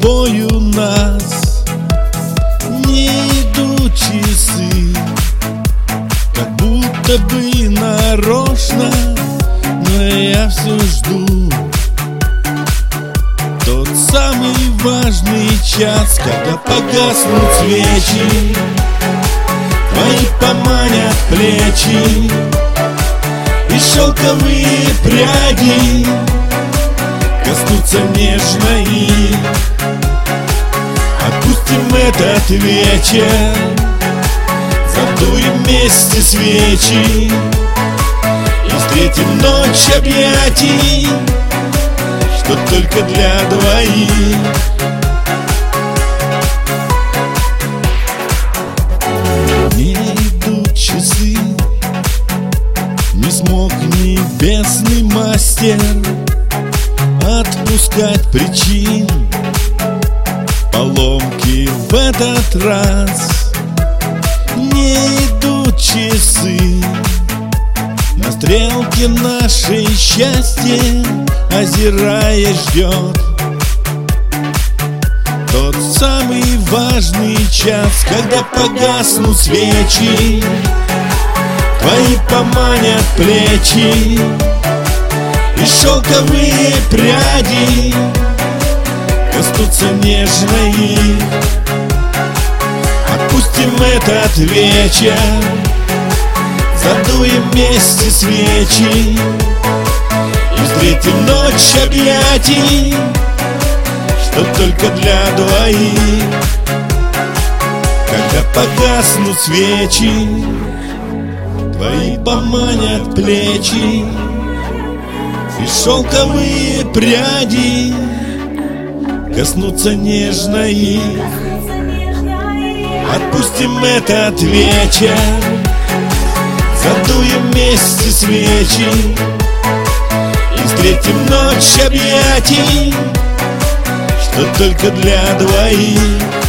тобою нас. Не идут часы, как будто бы нарочно, но я все жду тот самый важный час, когда погаснут свечи, твои поманят плечи, и шелковые пряди коснутся нежно их. Отпустим этот вечер, задуем вместе свечи и встретим ночь объятий, что только для двоих. Не идут часы, не смог небесный мастер отпускать причин поломки в этот раз. Не идут часы, на стрелке нашей счастье озираясь ждет тот самый важный час, когда погаснут свечи, твои поманят плечи, и шелковые пряди коснутся нежно их. Отпустим этот вечер, задуем вместе свечи и встретим ночь объятий, что только для двоих. Когда погаснут свечи, твои поманят плечи, и шелковые пряди коснутся нежно их. Отпустим этот вечер, задуем вместе свечи и встретим ночь объятий, что только для двоих.